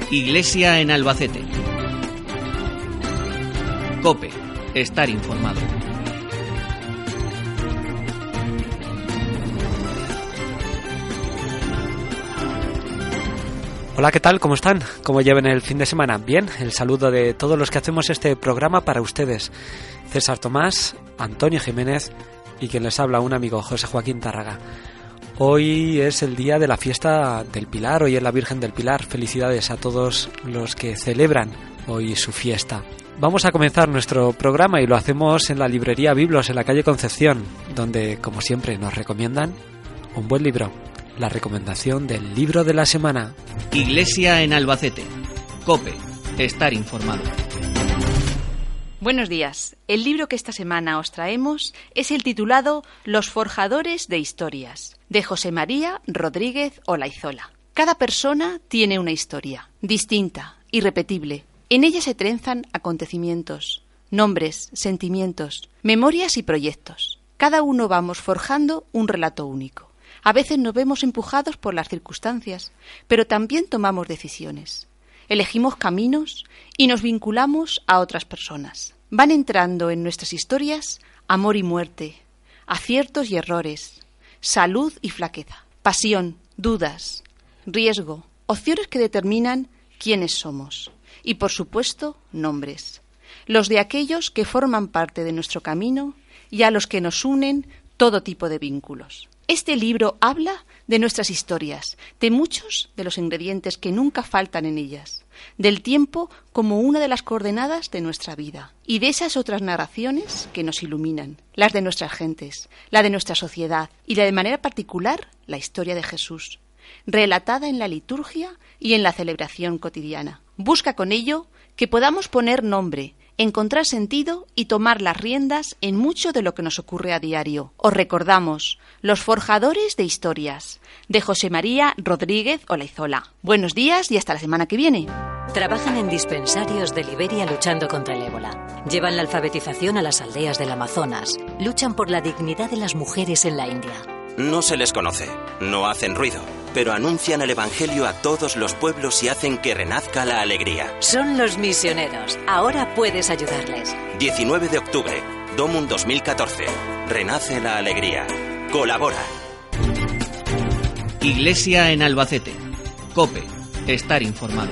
Iglesia en Albacete. COPE. Estar informado. Hola, ¿qué tal? ¿Cómo están? ¿Cómo llevan el fin de semana? Bien, el saludo de todos los que hacemos este programa para ustedes. César Tomás, Antonio Jiménez y quien les habla, un amigo, José Joaquín Tárraga. Hoy es el día de la fiesta del Pilar, hoy es la Virgen del Pilar. Felicidades a todos los que celebran hoy su fiesta. Vamos a comenzar nuestro programa y lo hacemos en la librería Biblos, en la calle Concepción, donde, como siempre, nos recomiendan un buen libro. La recomendación del libro de la semana. Iglesia en Albacete. COPE. Estar informado. Buenos días. El libro que esta semana os traemos es el titulado Los forjadores de historias, de José María Rodríguez Olaizola. Cada persona tiene una historia, distinta, irrepetible. En ella se trenzan acontecimientos, nombres, sentimientos, memorias y proyectos. Cada uno vamos forjando un relato único. A veces nos vemos empujados por las circunstancias, pero también tomamos decisiones. Elegimos caminos y nos vinculamos a otras personas. Van entrando en nuestras historias amor y muerte, aciertos y errores, salud y flaqueza, pasión, dudas, riesgo, opciones que determinan quiénes somos y, por supuesto, nombres, los de aquellos que forman parte de nuestro camino y a los que nos unen todo tipo de vínculos. Este libro habla de nuestras historias, de muchos de los ingredientes que nunca faltan en ellas, del tiempo como una de las coordenadas de nuestra vida y de esas otras narraciones que nos iluminan, las de nuestras gentes, la de nuestra sociedad y la de manera particular la historia de Jesús, relatada en la liturgia y en la celebración cotidiana. Busca con ello que podamos poner nombre, encontrar sentido y tomar las riendas en mucho de lo que nos ocurre a diario. Os recordamos Los forjadores de historias, de José María Rodríguez Olaizola. Buenos días y hasta la semana que viene. Trabajan en dispensarios de Liberia luchando contra el ébola. Llevan la alfabetización a las aldeas del Amazonas. Luchan por la dignidad de las mujeres en la India. No se les conoce, no hacen ruido, pero anuncian el Evangelio a todos los pueblos y hacen que renazca la alegría. Son los misioneros. Ahora puedes ayudarles. 19 de octubre, Domum 2014. Renace la alegría. Colabora. Iglesia en Albacete. COPE. Estar informado.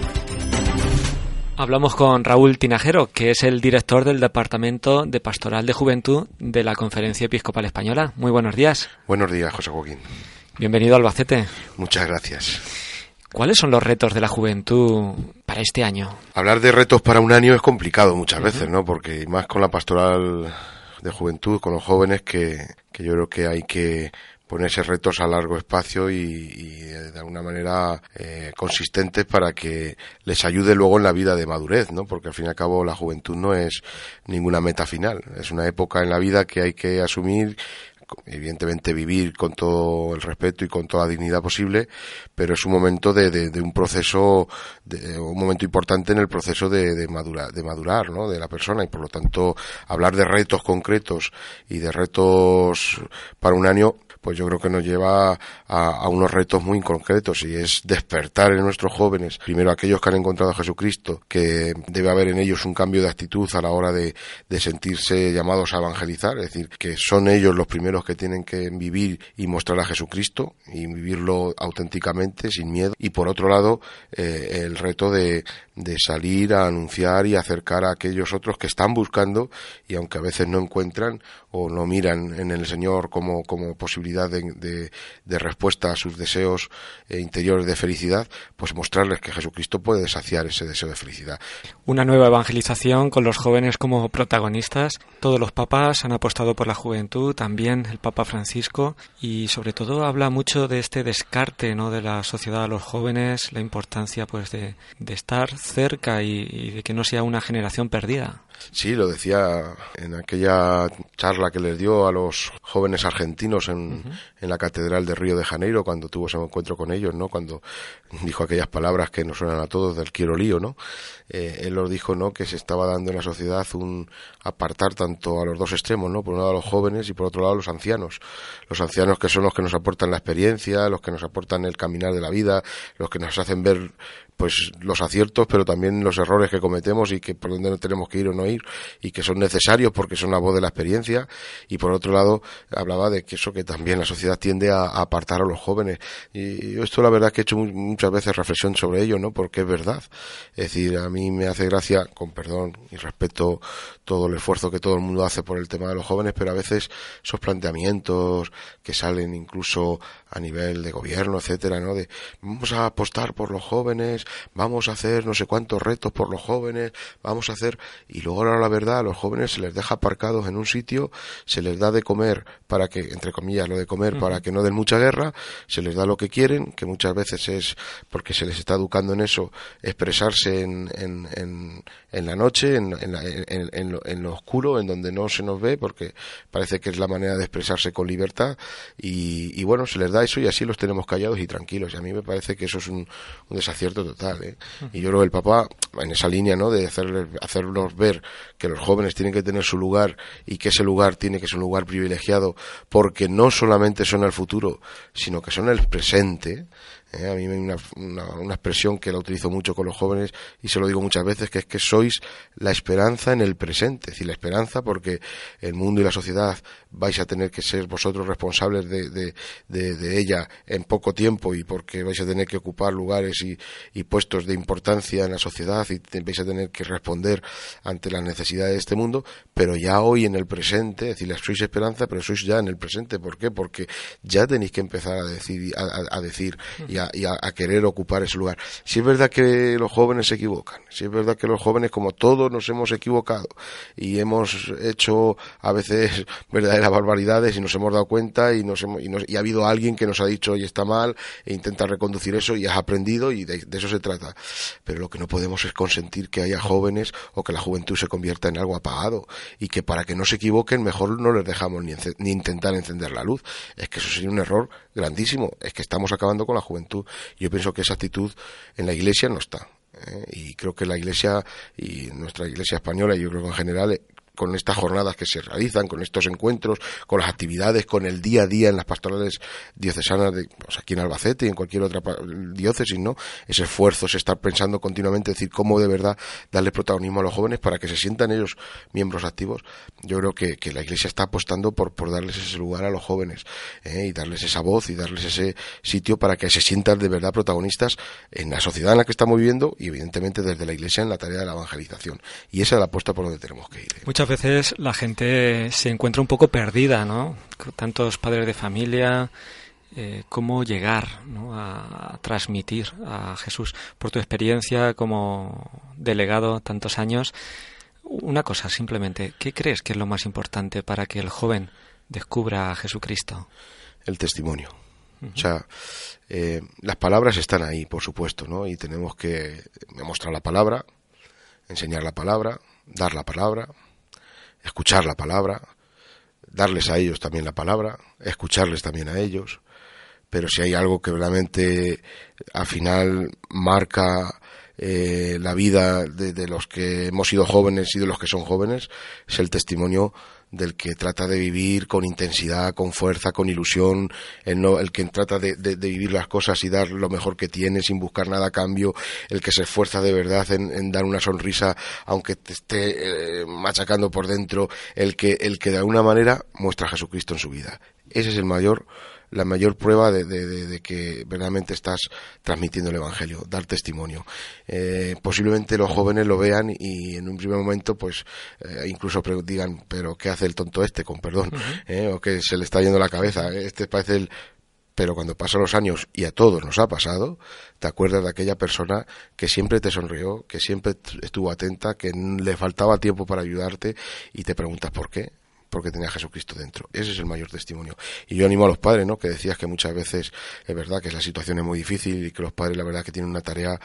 Hablamos con Raúl Tinajero, que es el director del Departamento de Pastoral de Juventud de la Conferencia Episcopal Española. Muy buenos días. Buenos días, José Joaquín. Bienvenido a Albacete. Muchas gracias. ¿Cuáles son los retos de la juventud para este año? Hablar de retos para un año es complicado muchas veces, ¿no? Porque más con la pastoral de juventud, con los jóvenes, que yo creo que hay que ponerse retos a largo espacio y de alguna manera consistentes para que les ayude luego en la vida de madurez, ¿no? Porque al fin y al cabo la juventud no es ninguna meta final, es una época en la vida que hay que asumir, evidentemente vivir con todo el respeto y con toda la dignidad posible, pero es un momento de un proceso, un momento importante en el proceso de madurar, ¿no? De la persona, y por lo tanto hablar de retos concretos y de retos para un año, pues yo creo que nos lleva a unos retos muy concretos, y es despertar en nuestros jóvenes, primero aquellos que han encontrado a Jesucristo, que debe haber en ellos un cambio de actitud a la hora de sentirse llamados a evangelizar, es decir, que son ellos los primeros que tienen que vivir y mostrar a Jesucristo y vivirlo auténticamente, sin miedo. Y por otro lado, el reto de salir a anunciar y acercar a aquellos otros que están buscando y aunque a veces no encuentran o no miran en el Señor como posibilidad de respuesta a sus deseos interiores de felicidad, pues mostrarles que Jesucristo puede saciar ese deseo de felicidad. Una nueva evangelización con los jóvenes como protagonistas. Todos los papas han apostado por la juventud, también el Papa Francisco, y sobre todo habla mucho de este descarte, ¿no?, de la sociedad a los jóvenes, la importancia pues de estar cerca y de que no sea una generación perdida. Sí, lo decía en aquella charla que les dio a los jóvenes argentinos en la Catedral de Río de Janeiro, cuando tuvo ese encuentro con ellos, ¿no? Cuando dijo aquellas palabras que nos suenan a todos del quiero lío, ¿no? Él los dijo, ¿no?, que se estaba dando en la sociedad un apartar tanto a los dos extremos, ¿no? Por un lado a los jóvenes y por otro lado a los ancianos. Los ancianos, que son los que nos aportan la experiencia, los que nos aportan el caminar de la vida, los que nos hacen ver pues los aciertos, pero también los errores que cometemos y que por dónde no tenemos que ir o no ir, y que son necesarios porque son la voz de la experiencia. Y por otro lado, hablaba de que eso, que también la sociedad tiende a apartar a los jóvenes. Y yo esto la verdad que he hecho muchas veces reflexión sobre ello, ¿no? Porque es verdad. Es decir, a mí me hace gracia, con perdón y respeto, todo el esfuerzo que todo el mundo hace por el tema de los jóvenes, pero a veces esos planteamientos que salen incluso a nivel de gobierno, etcétera, ¿no? De vamos a apostar por los jóvenes, vamos a hacer no sé cuántos retos por los jóvenes, vamos a hacer, y luego ahora la verdad a los jóvenes se les deja aparcados en un sitio, se les da de comer para que, entre comillas, lo de comer para que no den mucha guerra, se les da lo que quieren, que muchas veces es porque se les está educando en eso, expresarse en la noche, en lo oscuro, en donde no se nos ve, porque parece que es la manera de expresarse con libertad, y bueno, se les da eso y así los tenemos callados y tranquilos, y a mí me parece que eso es un desacierto total, ¿eh? Y yo creo que el Papa, en esa línea, ¿no?, de hacernos ver que los jóvenes tienen que tener su lugar y que ese lugar tiene que ser un lugar privilegiado, porque no solamente son el futuro, sino que son el presente. A mí me una expresión que la utilizo mucho con los jóvenes y se lo digo muchas veces, que es que sois la esperanza en el presente. Es decir, la esperanza porque el mundo y la sociedad vais a tener que ser vosotros responsables de ella en poco tiempo, y porque vais a tener que ocupar lugares y puestos de importancia en la sociedad, y vais a tener que responder ante las necesidades de este mundo, pero ya hoy en el presente. Es decir, sois esperanza, pero sois ya en el presente. ¿Por qué? Porque ya tenéis que empezar a decir y a querer ocupar ese lugar. Si es verdad que los jóvenes se equivocan, si es verdad que los jóvenes, como todos, nos hemos equivocado y hemos hecho a veces verdaderas barbaridades y nos hemos dado cuenta y ha habido alguien que nos ha dicho oye, está mal, e intenta reconducir eso, y has aprendido, y de eso se trata. Pero lo que no podemos es consentir que haya jóvenes o que la juventud se convierta en algo apagado, y que para que no se equivoquen mejor no les dejamos ni intentar encender la luz. Es que eso sería un error grandísimo. Es que estamos acabando con la juventud. Yo pienso que esa actitud en la Iglesia no está, y creo que la Iglesia, y nuestra Iglesia española, y yo creo que en general, con estas jornadas que se realizan, con estos encuentros, con las actividades, con el día a día en las pastorales diocesanas, pues aquí en Albacete y en cualquier otra diócesis, ¿no? Ese esfuerzo, se está pensando continuamente, decir, cómo de verdad darle protagonismo a los jóvenes para que se sientan ellos miembros activos. Yo creo que la Iglesia está apostando por darles ese lugar a los jóvenes, y darles esa voz y darles ese sitio para que se sientan de verdad protagonistas en la sociedad en la que estamos viviendo, y evidentemente desde la Iglesia en la tarea de la evangelización. Y esa es la apuesta por donde tenemos que ir. Muchas veces la gente se encuentra un poco perdida, ¿no? Tantos padres de familia, cómo llegar, ¿no?, a transmitir a Jesús. Por tu experiencia como delegado tantos años, una cosa simplemente, ¿qué crees que es lo más importante para que el joven descubra a Jesucristo? El testimonio. O sea, las palabras están ahí, por supuesto, ¿no? Y tenemos que mostrar la palabra, enseñar la palabra, dar la palabra, escuchar la palabra, darles a ellos también la palabra, escucharles también a ellos. Pero si hay algo que realmente al final marca la vida de los que hemos sido jóvenes y de los que son jóvenes, es el testimonio del que trata de vivir con intensidad, con fuerza, con ilusión, el que trata de vivir las cosas y dar lo mejor que tiene sin buscar nada a cambio, el que se esfuerza de verdad en dar una sonrisa aunque te esté machacando por dentro, el que de alguna manera muestra a Jesucristo en su vida. Ese es la mayor prueba de que verdaderamente estás transmitiendo el Evangelio, dar testimonio. Posiblemente los jóvenes lo vean y en un primer momento pues incluso digan, pero ¿qué hace el tonto este? Con perdón, o que se le está yendo la cabeza, este parece Pero cuando pasan los años, y a todos nos ha pasado, te acuerdas de aquella persona que siempre te sonrió, que siempre estuvo atenta, que le faltaba tiempo para ayudarte, y te preguntas ¿por qué? Porque tenía a Jesucristo dentro. Ese es el mayor testimonio. Y yo animo a los padres, ¿no?, que decías que muchas veces es verdad que la situación es muy difícil y que los padres la verdad que tienen una tarea,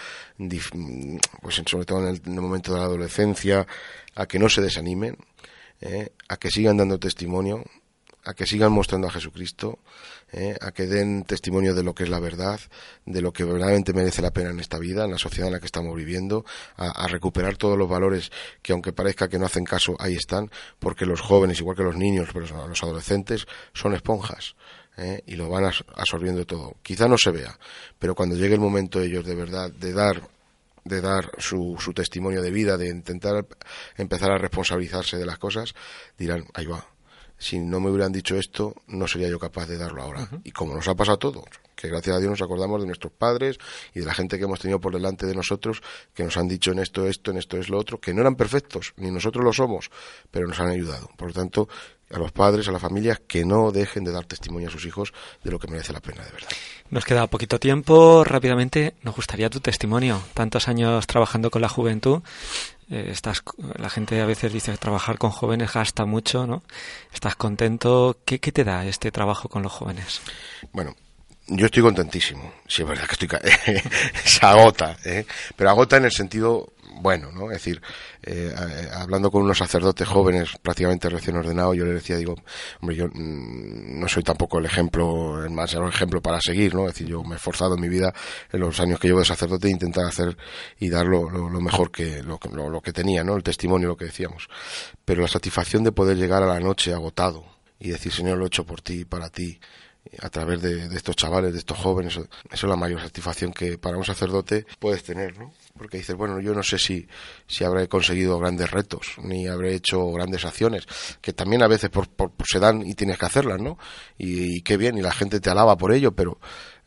pues sobre todo en el momento de la adolescencia, a que no se desanimen, a que sigan dando testimonio, a que sigan mostrando a Jesucristo, a que den testimonio de lo que es la verdad, de lo que verdaderamente merece la pena en esta vida, en la sociedad en la que estamos viviendo, a recuperar todos los valores que, aunque parezca que no hacen caso, ahí están, porque los jóvenes, igual que los niños, pero los adolescentes, son esponjas, y lo van absorbiendo todo. Quizá no se vea, pero cuando llegue el momento de ellos de verdad de dar de dar su testimonio de vida, de intentar empezar a responsabilizarse de las cosas, dirán, ahí va, si no me hubieran dicho esto, no sería yo capaz de darlo ahora. Y como nos ha pasado a todos, que gracias a Dios nos acordamos de nuestros padres y de la gente que hemos tenido por delante de nosotros, que nos han dicho en esto es lo otro, que no eran perfectos, ni nosotros lo somos, pero nos han ayudado. Por lo tanto, a los padres, a las familias, que no dejen de dar testimonio a sus hijos de lo que merece la pena, de verdad. Nos queda poquito tiempo. Rápidamente, nos gustaría tu testimonio. Tantos años trabajando con la juventud. La gente a veces dice que trabajar con jóvenes gasta mucho, ¿no? ¿Estás contento? ¿Qué te da este trabajo con los jóvenes? Bueno, yo estoy contentísimo. Sí, es verdad que se agota, pero agota en el sentido bueno, ¿no? Es decir, hablando con unos sacerdotes jóvenes prácticamente recién ordenados, yo les decía, digo, hombre, yo no soy tampoco el más ejemplo para seguir, ¿no? Es decir, yo me he esforzado en mi vida, en los años que llevo de sacerdote, e intentar hacer y dar lo mejor que lo que tenía, ¿no? El testimonio, lo que decíamos. Pero la satisfacción de poder llegar a la noche agotado y decir, Señor, lo he hecho por ti, para ti, a través de estos chavales, de estos jóvenes, eso es la mayor satisfacción que para un sacerdote puedes tener, ¿no? Porque dices, bueno, yo no sé si habré conseguido grandes retos, ni habré hecho grandes acciones, que también a veces se dan y tienes que hacerlas, ¿no? Y qué bien, y la gente te alaba por ello, pero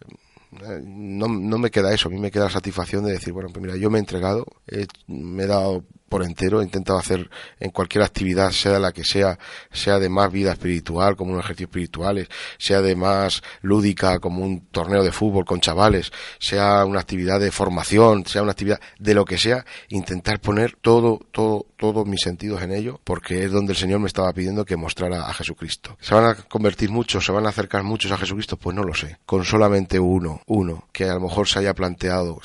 no me queda eso. A mí me queda la satisfacción de decir, bueno, pues mira, yo me he entregado, me he dado por entero, he intentado hacer en cualquier actividad, sea la que sea de más vida espiritual, como un ejercicio espirituales, sea de más lúdica, como un torneo de fútbol con chavales, sea una actividad de formación, sea una actividad de lo que sea, intentar poner todos mis sentidos en ello, porque es donde el Señor me estaba pidiendo que mostrara a Jesucristo. ¿Se van a convertir muchos, se van a acercar muchos a Jesucristo? Pues no lo sé. Con solamente uno, que a lo mejor se haya planteado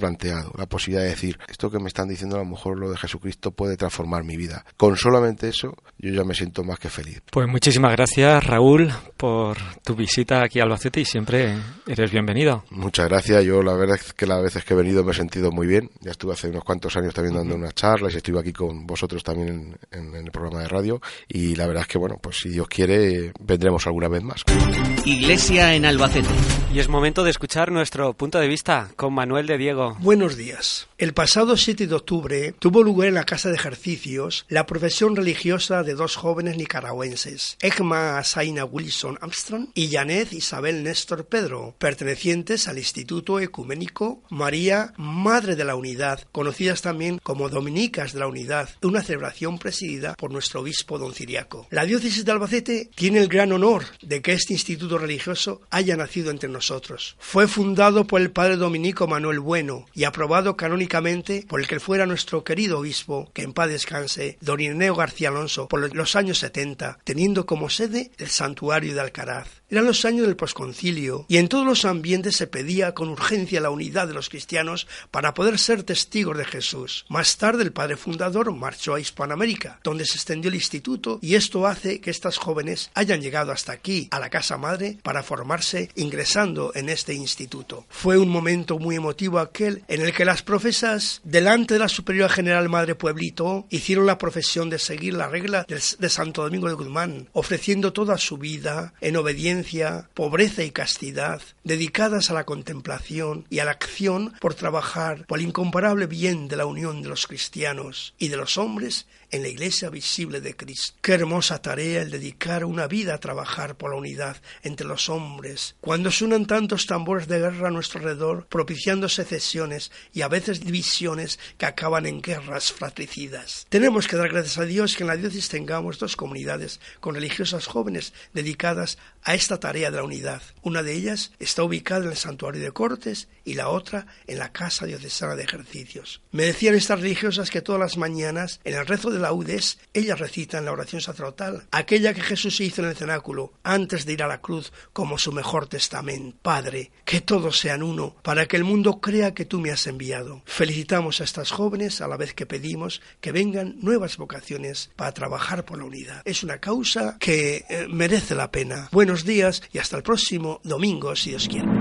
la posibilidad de decir, esto que me están diciendo, a lo mejor lo de Jesucristo puede transformar mi vida. Con solamente eso, yo ya me siento más que feliz. Pues muchísimas gracias, Raúl, por tu visita aquí a Albacete, y siempre eres bienvenido. Muchas gracias. Yo la verdad es que las veces que he venido me he sentido muy bien. Ya estuve hace unos cuantos años también dando unas charlas y estuve aquí con vosotros también en el programa de radio, y la verdad es que, bueno, pues si Dios quiere, vendremos alguna vez más. Iglesia en Albacete. Y es momento de escuchar nuestro punto de vista con Manuel de Diego. Buenos días. El pasado 7 de octubre tuvo lugar en la Casa de Ejercicios la profesión religiosa de dos jóvenes nicaragüenses, Egma Asaina Wilson Armstrong y Janet Isabel Néstor Pedro, pertenecientes al Instituto Ecuménico María, Madre de la Unidad, conocidas también como Dominicas de la Unidad, una celebración presidida por nuestro obispo don Ciriaco. La diócesis de Albacete tiene el gran honor de que este instituto religioso haya nacido entre nosotros. Fue fundado por el padre dominico Manuel Bueno y aprobado canónicamente por el que fuera nuestro querido obispo, que en paz descanse, don Ireneo García Alonso, por los años 70, teniendo como sede el santuario de Alcaraz. Eran los años del posconcilio y en todos los ambientes se pedía con urgencia la unidad de los cristianos para poder ser testigos de Jesús. Más tarde el padre fundador marchó a Hispanoamérica, donde se extendió el instituto, y esto hace que estas jóvenes hayan llegado hasta aquí, a la casa madre, para formarse ingresando en este instituto. Fue un momento muy emotivo aquel en el que las profesas, delante de la Superiora General Madre Pueblito, hicieron la profesión de seguir la regla de Santo Domingo de Guzmán, ofreciendo toda su vida en obediencia, pobreza y castidad, dedicadas a la contemplación y a la acción por trabajar por el incomparable bien de la unión de los cristianos y de los hombres en la Iglesia visible de Cristo. Qué hermosa tarea el dedicar una vida a trabajar por la unidad entre los hombres, cuando suenan tantos tambores de guerra a nuestro alrededor, propiciando secesiones y a veces divisiones que acaban en guerras fratricidas. Tenemos que dar gracias a Dios que en la diócesis tengamos dos comunidades con religiosas jóvenes dedicadas a esta tarea de la unidad. Una de ellas está ubicada en el Santuario de Cortes y la otra en la Casa Diocesana de Ejercicios. Me decían estas religiosas que todas las mañanas, en el rezo de laudes, ellas recitan la oración sacerdotal, aquella que Jesús hizo en el cenáculo antes de ir a la cruz como su mejor testamento. Padre, que todos sean uno, para que el mundo crea que tú me has enviado. Felicitamos a estas jóvenes a la vez que pedimos que vengan nuevas vocaciones para trabajar por la unidad. Es una causa que merece la pena. Buenos días y hasta el próximo domingo, si Dios quiere.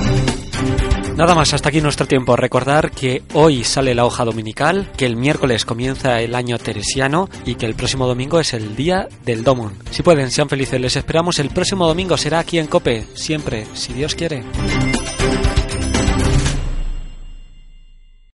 Nada más, hasta aquí nuestro tiempo. Recordar que hoy sale la hoja dominical, que el miércoles comienza el año teresiano y que el próximo domingo es el día del Domum. Si pueden, sean felices. Les esperamos el próximo domingo. Será aquí en COPE, siempre, si Dios quiere.